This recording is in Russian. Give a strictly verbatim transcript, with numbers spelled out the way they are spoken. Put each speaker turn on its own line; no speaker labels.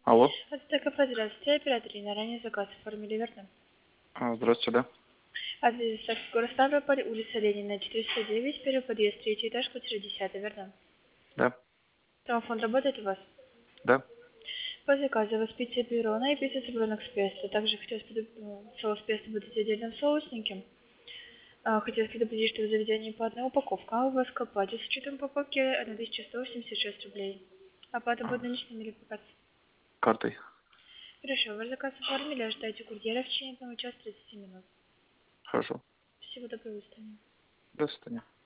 Алло.
Это КП, здравствуйте, оператор на ранее заказ оформили, верно?
А, здравствуйте, да?
Адрес город Ставрополь, улица Ленина, четыреста девять, первый подъезд, третий этаж, квартира десятая, верно?
Да.
Телефон работает у вас?
Да.
По заказу у вас пицца пепперони и пицца цыпленок с песто. Также хотелось предупредить, соус песто будет отдельным соусненьким. А, хотелось предупредить, что в заведении по одной упаковке, а у вас к оплате с учетом упаковки тысяча сто восемьдесят шесть рублей. Оплата будет наличными или по карте?
Картой.
Хорошо, ваш заказ оформили, ожидайте курьера в течение одного часа тридцати минут.
Хорошо.
Всего доброго, до свидания.
До свидания.